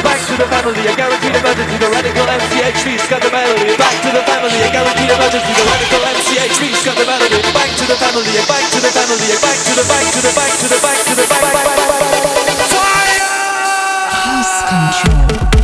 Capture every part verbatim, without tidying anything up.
Back to the family, a guaranteed emergency. The radical M C H V's got the melody. Back to the family, a guaranteed emergency. The radical M C H V's got the melody. Back to the family, back to the family, back to the back to the back to the back to the back. Fire! House control.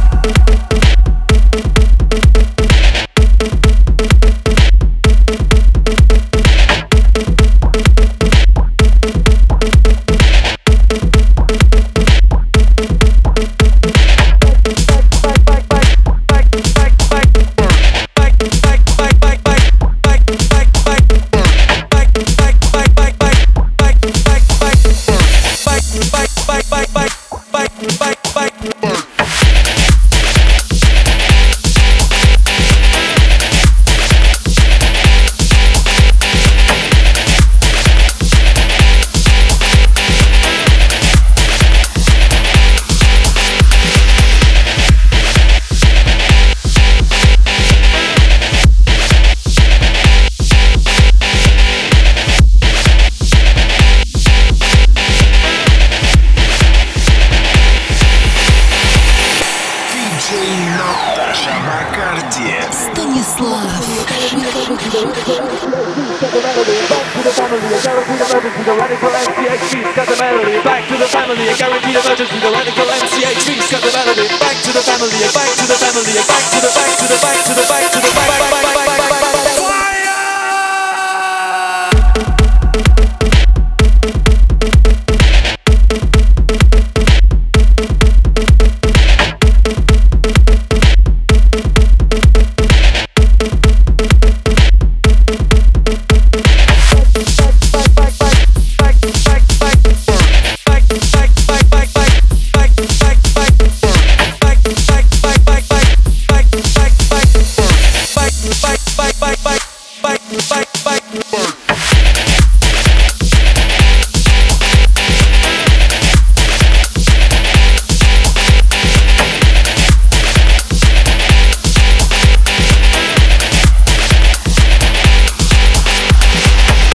Back to the family, a guaranteed emergency. The radical M C H V's got the melody. Back to the family, back to the family, back to the back to the back to the back to the back to the back.